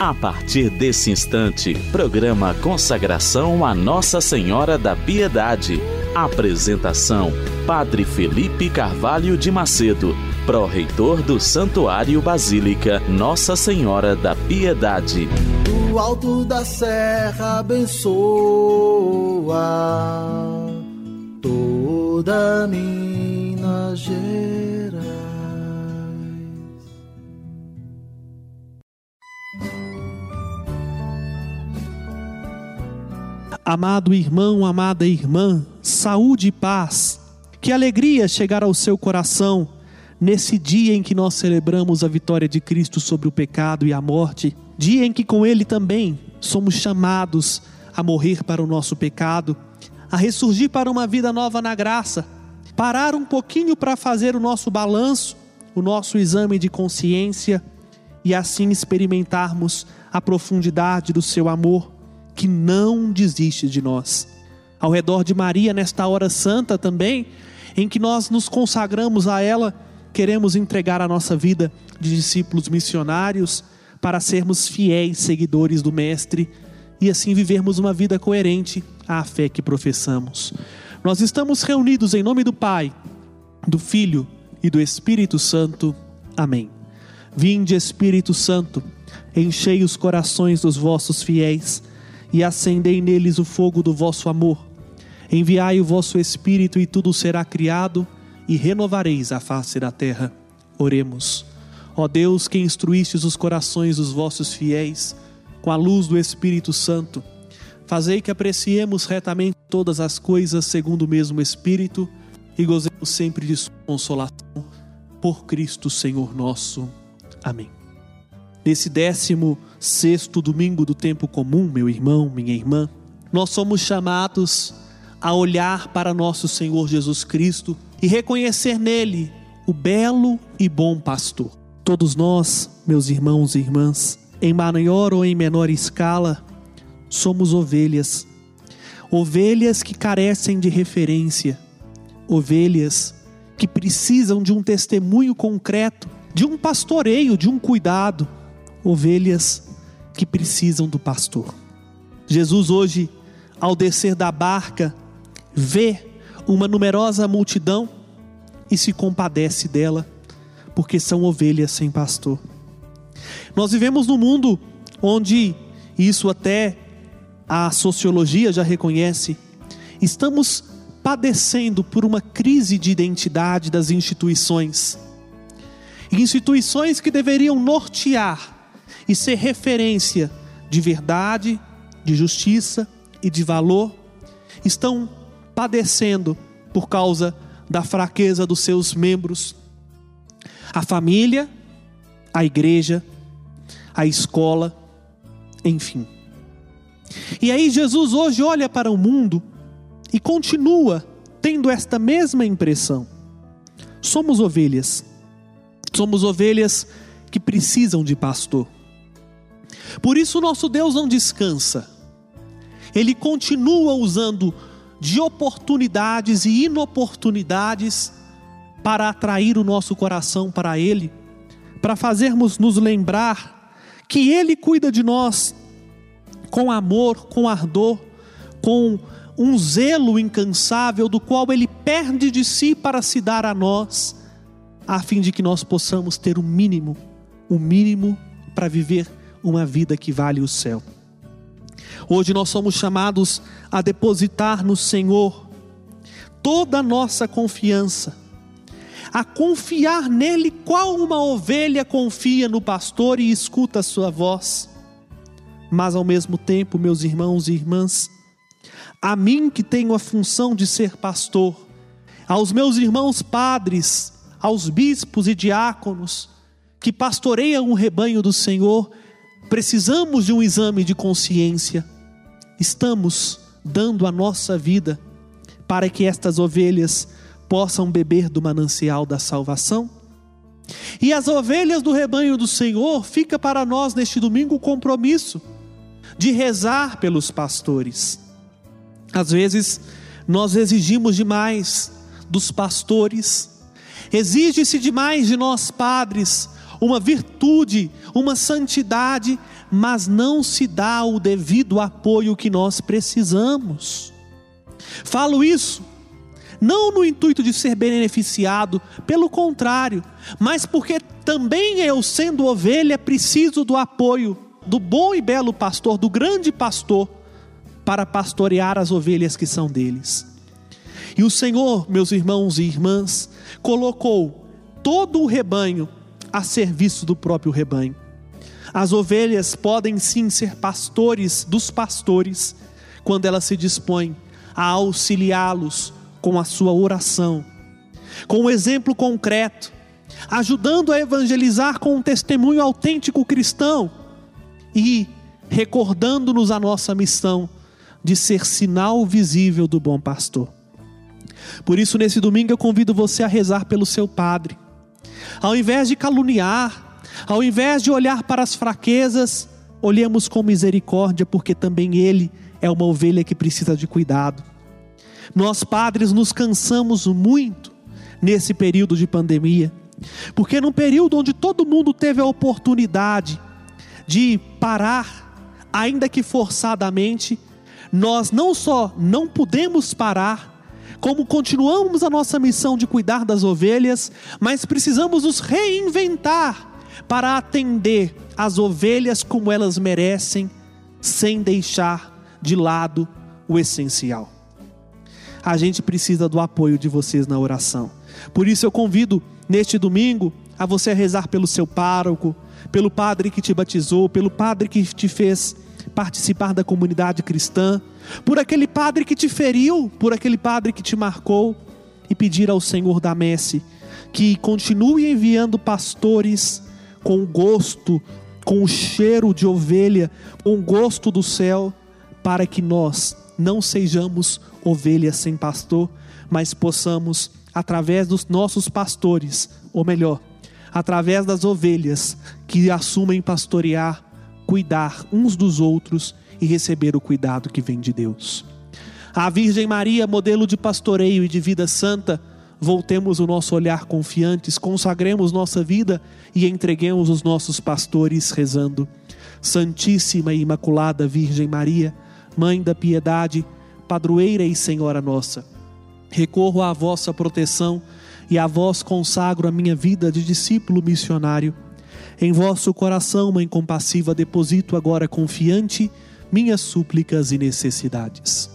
A partir desse instante, programa Consagração a Nossa Senhora da Piedade. Apresentação: Padre Felipe Carvalho de Macedo, pró-reitor do Santuário Basílica Nossa Senhora da Piedade. Do alto da serra abençoa toda Minas Gerais. Amado irmão, amada irmã, saúde e paz, que alegria chegar ao seu coração nesse dia em que nós celebramos a vitória de Cristo sobre o pecado e a morte, dia em que com Ele também somos chamados a morrer para o nosso pecado, a ressurgir para uma vida nova na graça, parar um pouquinho para fazer o nosso balanço, o nosso exame de consciência e assim experimentarmos a profundidade do seu amor, que não desiste de nós. Ao redor de Maria, nesta hora santa também, em que nós nos consagramos a ela, queremos entregar a nossa vida de discípulos missionários para sermos fiéis seguidores do Mestre e assim vivermos uma vida coerente à fé que professamos. Nós estamos reunidos em nome do Pai, do Filho e do Espírito Santo. Amém. Vinde, Espírito Santo, enchei os corações dos vossos fiéis e acendei neles o fogo do vosso amor. Enviai o vosso Espírito e tudo será criado e renovareis a face da terra. Oremos. Ó Deus, que instruístes os corações dos vossos fiéis com a luz do Espírito Santo, fazei que apreciemos retamente todas as coisas segundo o mesmo Espírito e gozemos sempre de sua consolação. Por Cristo Senhor nosso. Amém. Nesse 16º domingo do tempo comum, meu irmão, minha irmã, nós somos chamados a olhar para nosso Senhor Jesus Cristo e reconhecer nele o belo e bom pastor. Todos nós, meus irmãos e irmãs, em maior ou em menor escala, somos ovelhas. Ovelhas que carecem de referência. Ovelhas que precisam de um testemunho concreto, de um pastoreio, de um cuidado. Ovelhas que precisam do pastor. Jesus hoje, ao descer da barca, vê uma numerosa multidão e se compadece dela, porque são ovelhas sem pastor. Nós vivemos num mundo onde, isso até a sociologia já reconhece, estamos padecendo por uma crise de identidade das instituições. Instituições que deveriam nortear e ser referência de verdade, de justiça e de valor, estão padecendo por causa da fraqueza dos seus membros. A família, a igreja, a escola, enfim. E aí Jesus hoje olha para o mundo e continua tendo esta mesma impressão. Somos ovelhas que precisam de pastor. Por isso nosso Deus não descansa. Ele continua usando de oportunidades e inoportunidades para atrair o nosso coração para Ele, para fazermos nos lembrar que Ele cuida de nós com amor, com ardor, com um zelo incansável, do qual Ele perde de si para se dar a nós, a fim de que nós possamos ter o mínimo para viver uma vida que vale o céu. Hoje nós somos chamados a depositar no Senhor toda a nossa confiança, a confiar nele qual uma ovelha confia no pastor e escuta a sua voz. Mas ao mesmo tempo, meus irmãos e irmãs, a mim que tenho a função de ser pastor, aos meus irmãos padres, aos bispos e diáconos que pastoreiam o rebanho do Senhor, precisamos de um exame de consciência. Estamos dando a nossa vida para que estas ovelhas possam beber do manancial da salvação? E as ovelhas do rebanho do Senhor, fica para nós neste domingo o compromisso de rezar pelos pastores. Às vezes nós exigimos demais dos pastores, exige-se demais de nós padres uma virtude, uma santidade, mas não se dá o devido apoio que nós precisamos. Falo isso não no intuito de ser beneficiado, pelo contrário, mas porque também eu, sendo ovelha, preciso do apoio do bom e belo pastor, do grande pastor, para pastorear as ovelhas que são deles. E o Senhor, meus irmãos e irmãs, colocou todo o rebanho a serviço do próprio rebanho. As ovelhas podem sim ser pastores dos pastores, quando elas se dispõem a auxiliá-los com a sua oração, com um exemplo concreto, ajudando a evangelizar com um testemunho autêntico cristão e recordando-nos a nossa missão de ser sinal visível do bom pastor. Por isso, nesse domingo eu convido você a rezar pelo seu padre. Ao invés de caluniar, ao invés de olhar para as fraquezas, olhemos com misericórdia, porque também ele é uma ovelha que precisa de cuidado. Nós padres nos cansamos muito nesse período de pandemia, porque num período onde todo mundo teve a oportunidade de parar, ainda que forçadamente, nós não só não pudemos parar, como continuamos a nossa missão de cuidar das ovelhas, mas precisamos nos reinventar para atender as ovelhas como elas merecem, sem deixar de lado o essencial. A gente precisa do apoio de vocês na oração. Por isso eu convido neste domingo a você rezar pelo seu pároco, pelo padre que te batizou, pelo padre que te fez participar da comunidade cristã, por aquele padre que te feriu, por aquele padre que te marcou, e pedir ao Senhor da messe que continue enviando pastores com gosto, com o cheiro de ovelha, com o gosto do céu, para que nós não sejamos ovelhas sem pastor, mas possamos, através dos nossos pastores, ou melhor, através das ovelhas que assumem pastorear, cuidar uns dos outros e receber o cuidado que vem de Deus. A Virgem Maria, modelo de pastoreio e de vida santa, voltemos o nosso olhar confiantes, consagremos nossa vida e entreguemos os nossos pastores rezando: Santíssima e Imaculada Virgem Maria, Mãe da piedade, padroeira e Senhora nossa, recorro à vossa proteção e a vós consagro a minha vida de discípulo missionário. Em vosso coração, Mãe compassiva, deposito agora confiante minhas súplicas e necessidades.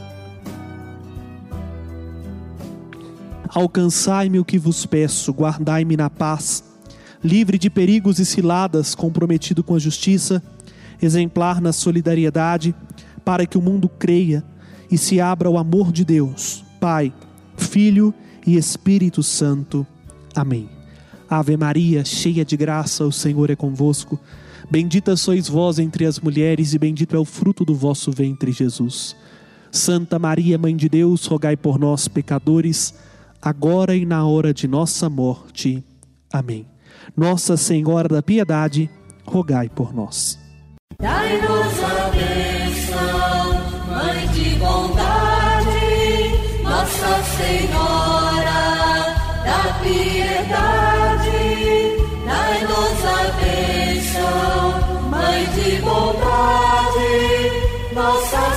Alcançai-me o que vos peço, guardai-me na paz, livre de perigos e ciladas, comprometido com a justiça, exemplar na solidariedade, para que o mundo creia e se abra ao amor de Deus, Pai, Filho e Espírito Santo. Amém. Ave Maria, cheia de graça, o Senhor é convosco. Bendita sois vós entre as mulheres e bendito é o fruto do vosso ventre, Jesus. Santa Maria, Mãe de Deus, rogai por nós, pecadores, agora e na hora de nossa morte. Amém. Nossa Senhora da Piedade, rogai por nós. Dai-nos a bênção, Mãe de bondade, Nossa Senhora da Piedade. Dai-nos a bênção, Mãe de bondade, Nossa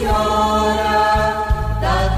Senhora da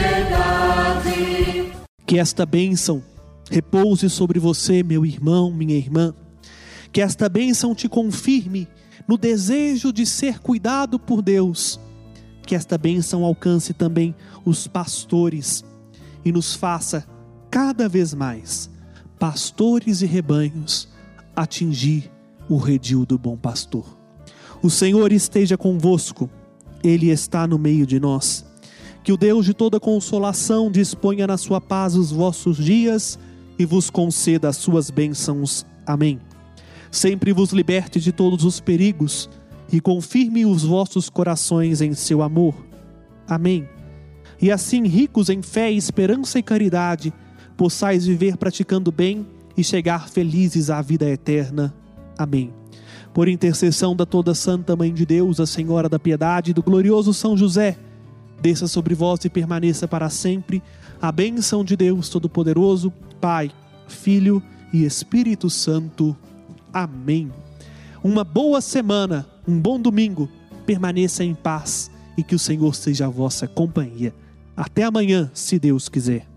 Piedade. Que esta bênção repouse sobre você, meu irmão, minha irmã. Que esta bênção te confirme no desejo de ser cuidado por Deus. Que esta bênção alcance também os pastores e nos faça cada vez mais pastores e rebanhos atingir o redil do bom pastor. O Senhor esteja convosco, Ele está no meio de nós. Que o Deus de toda consolação disponha na sua paz os vossos dias e vos conceda as suas bênçãos. Amém. Sempre vos liberte de todos os perigos e confirme os vossos corações em seu amor. Amém. E assim, ricos em fé, esperança e caridade, possais viver praticando bem e chegar felizes à vida eterna. Amém. Por intercessão da toda Santa Mãe de Deus, a Senhora da Piedade, do glorioso São José, desça sobre vós e permaneça para sempre a bênção de Deus Todo-Poderoso, Pai, Filho e Espírito Santo. Amém. Uma boa semana, um bom domingo. Permaneça em paz e que o Senhor seja a vossa companhia. Até amanhã, se Deus quiser.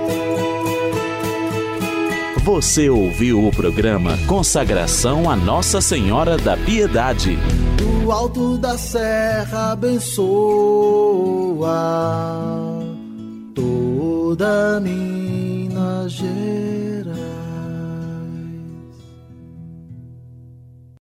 Você ouviu o programa Consagração a Nossa Senhora da Piedade. Do alto da serra abençoa toda Minas Gerais.